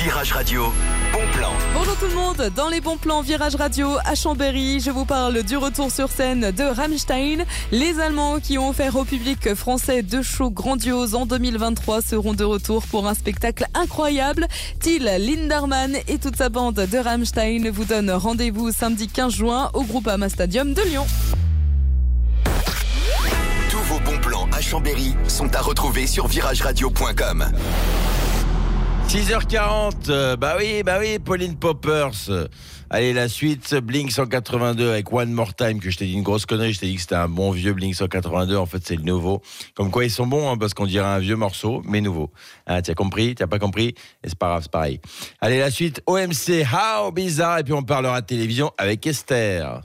Virage Radio, bon plan. Bonjour tout le monde, dans les bons plans Virage Radio à Chambéry, je vous parle du retour sur scène de Rammstein. Les Allemands qui ont offert au public français 2 shows grandioses en 2023 seront de retour pour un spectacle incroyable. Till Lindemann et toute sa bande de Rammstein vous donnent rendez-vous samedi 15 juin au Groupama Stadium de Lyon. Tous vos bons plans à Chambéry sont à retrouver sur virageradio.com. 6h40, bah oui, Pauline Poppers. Allez, la suite, Blink 182 avec One More Time, que je t'ai dit une grosse connerie, je t'ai dit que c'était un bon vieux Blink 182, en fait c'est le nouveau. Comme quoi ils sont bons, hein, parce qu'on dirait un vieux morceau, mais nouveau. Hein, t'as compris, t'as pas compris, et c'est pas grave, c'est pareil. Allez, la suite, OMC, How Bizarre, et puis on parlera de télévision avec Esther.